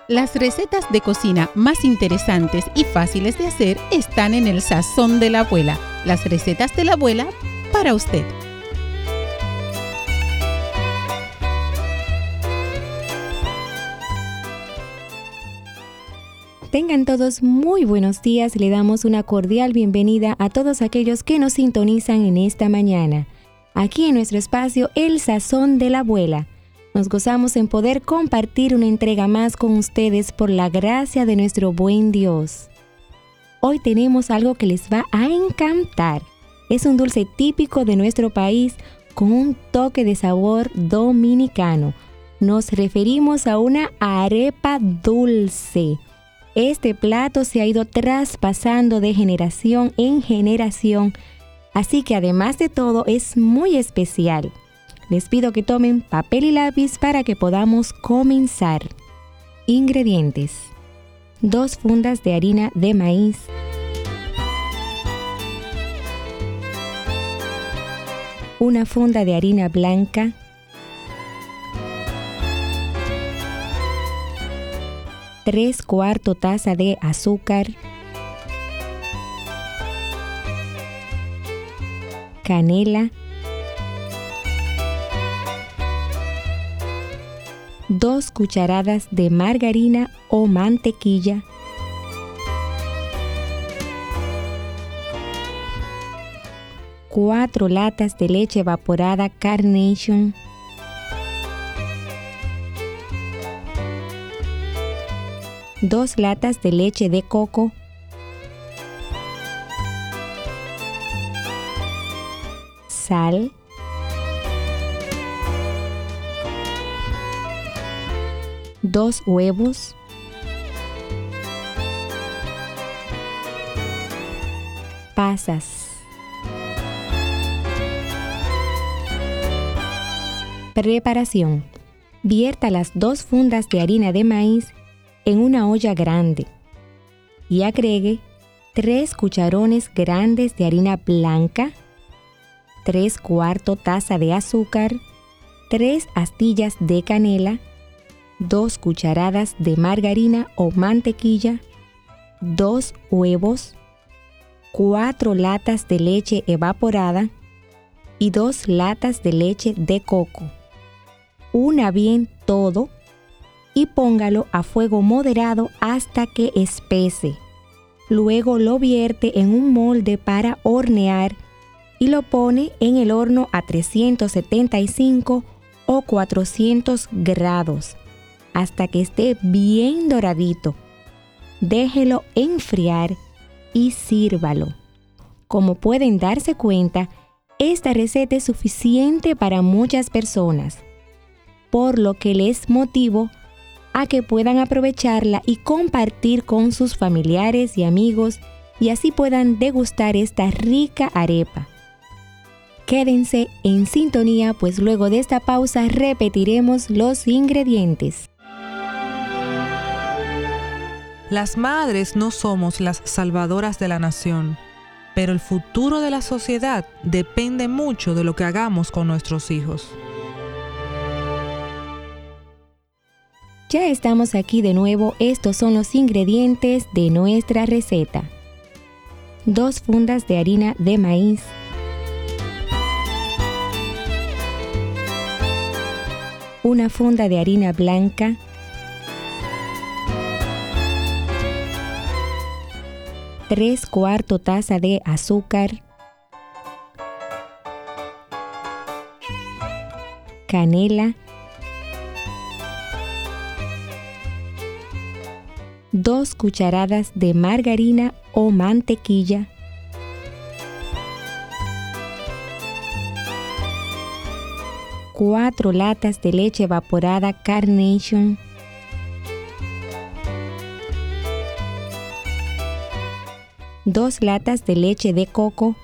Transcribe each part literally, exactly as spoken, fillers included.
Las recetas de cocina más interesantes y fáciles de hacer están en el Sazón de la Abuela. Las recetas de la abuela para usted. Tengan todos muy buenos días. Le damos una cordial bienvenida a todos aquellos que nos sintonizan en esta mañana. Aquí en nuestro espacio, El Sazón de la Abuela. Nos gozamos en poder compartir una entrega más con ustedes por la gracia de nuestro buen Dios. Hoy tenemos algo que les va a encantar. Es un dulce típico de nuestro país con un toque de sabor dominicano. Nos referimos a una arepa dulce. Este plato se ha ido traspasando de generación en generación, así que además de todo es muy especial. Les pido que tomen papel y lápiz para que podamos comenzar. Ingredientes: dos fundas de harina de maíz, una funda de harina blanca, tres cuartos taza de azúcar, canela, dos cucharadas de margarina o mantequilla, cuatro latas de leche evaporada Carnation, dos latas de leche de coco, sal, dos huevos, pasas. Preparación: vierta las dos fundas de harina de maíz en una olla grande y agregue tres cucharones grandes de harina blanca, tres cuartos taza de azúcar, tres astillas de canela, dos cucharadas de margarina o mantequilla, dos huevos, cuatro latas de leche evaporada y dos latas de leche de coco. Una bien todo y póngalo a fuego moderado hasta que espese. Luego lo vierte en un molde para hornear y lo pone en el horno a trescientos setenta y cinco o cuatrocientos grados hasta que esté bien doradito. Déjelo enfriar y sírvalo. Como pueden darse cuenta, esta receta es suficiente para muchas personas, por lo que les motivo a que puedan aprovecharla y compartir con sus familiares y amigos y así puedan degustar esta rica arepa. Quédense en sintonía, pues luego de esta pausa repetiremos los ingredientes. Las madres no somos las salvadoras de la nación, pero el futuro de la sociedad depende mucho de lo que hagamos con nuestros hijos. Ya estamos aquí de nuevo. Estos son los ingredientes de nuestra receta: dos fundas de harina de maíz, una funda de harina blanca, tres cuartos taza de azúcar, canela, dos cucharadas de margarina o mantequilla, cuatro latas de leche evaporada Carnation, dos latas de leche de coco,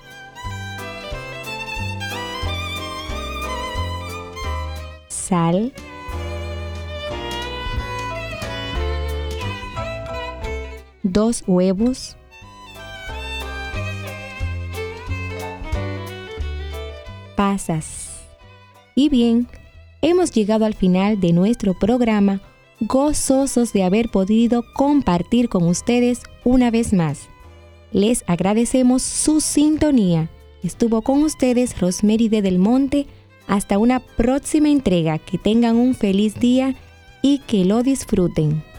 sal, dos huevos, pasas. Y bien, hemos llegado al final de nuestro programa. gozosos de haber podido compartir con ustedes una vez más. Les agradecemos su sintonía. Estuvo con ustedes Rosmeride del Monte. Hasta una próxima entrega. Que tengan un feliz día y que lo disfruten.